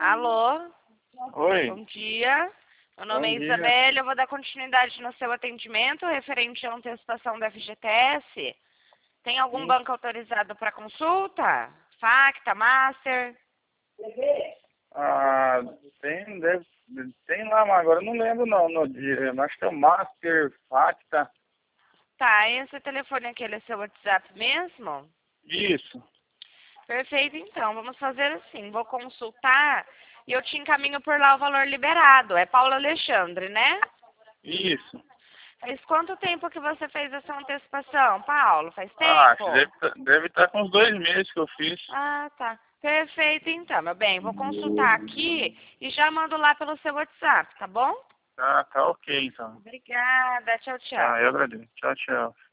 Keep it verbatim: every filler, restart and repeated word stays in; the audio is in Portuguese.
Alô? Oi, Bom dia. Meu nome bom é dia. Isabelle, eu vou dar continuidade no seu atendimento referente à antecipação do F G T S. Tem algum Sim. banco autorizado para consulta? Facta, Master? Ah, tem, deve, tem lá, mas agora eu não lembro não, no dia, mas que é o Master, Facta, Tá, esse telefone aqui ele é seu WhatsApp mesmo? isso, Perfeito, então. Vamos fazer assim. Vou consultar e eu te encaminho por lá o valor liberado. É Paulo Alexandre, né? isso. Faz quanto tempo que você fez essa antecipação, Paulo? Faz Ah, acho que tempo? deve tá- deve estar com uns dois meses que eu fiz. Ah, tá. Perfeito, então, meu bem. Vou consultar aqui e já mando lá pelo seu WhatsApp, tá bom? Tá, tá ok então. Obrigada. Tchau, Tá, tchau. eu agradeço. Tchau, tchau.